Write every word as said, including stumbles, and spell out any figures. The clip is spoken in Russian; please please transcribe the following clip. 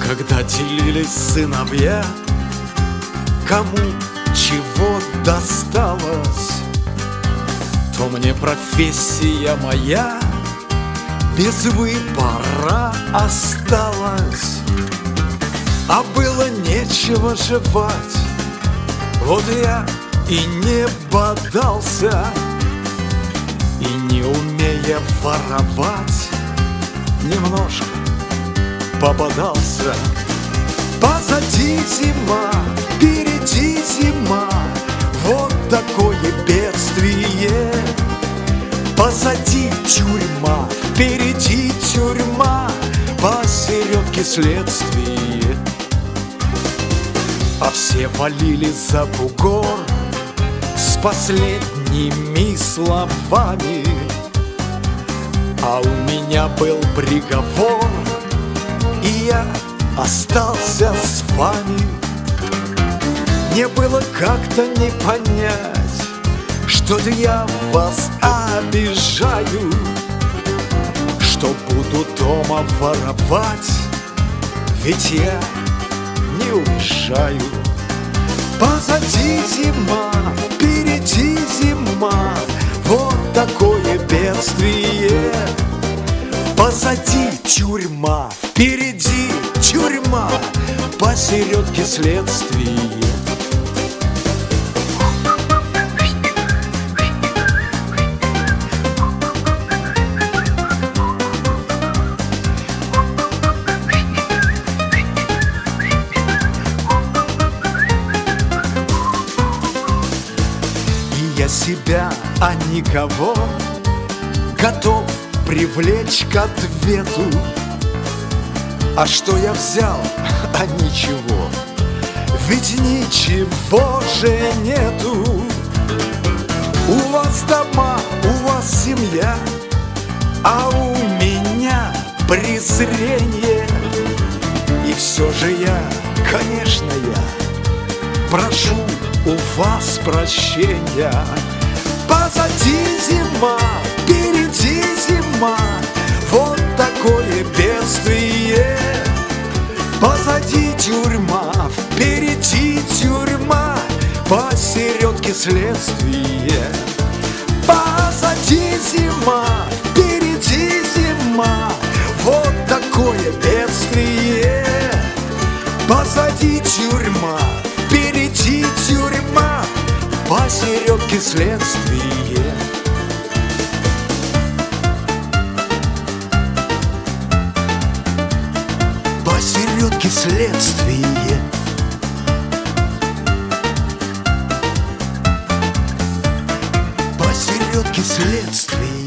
Когда делились сыновья, кому чего досталось, то мне профессия моя без выбора осталась. А было нечего жевать, вот я и не бодался, и не умея воровать, немножко попадался. Позади зима, впереди зима, вот такое бедствие. Позади тюрьма, впереди тюрьма, посередке следствие. А все валили за бугор с последними словами, а у меня был приговор, и я остался с вами. Мне было как-то не понять, что-то я вас обижаю, что буду дома воровать, ведь я не уезжаю. Позади зима, впереди зима, вот такое бедствие. Позади тюрьма, впереди тюрьма, посередке следствие. И я себя, а никого готов привлечь к ответу. А что я взял? А ничего, ведь ничего же нету. У вас дома, у вас семья, а у меня презрение. И все же я, конечно, я прошу у вас прощения. Позади зима, впереди зима, вот такое бедствие. Позади тюрьма, впереди тюрьма, посередке следствие. Позади зима, впереди зима, вот такое бедствие. Позади тюрьма, впереди тюрьма, посередке следствие. Посередке следствие. Посередке следствие.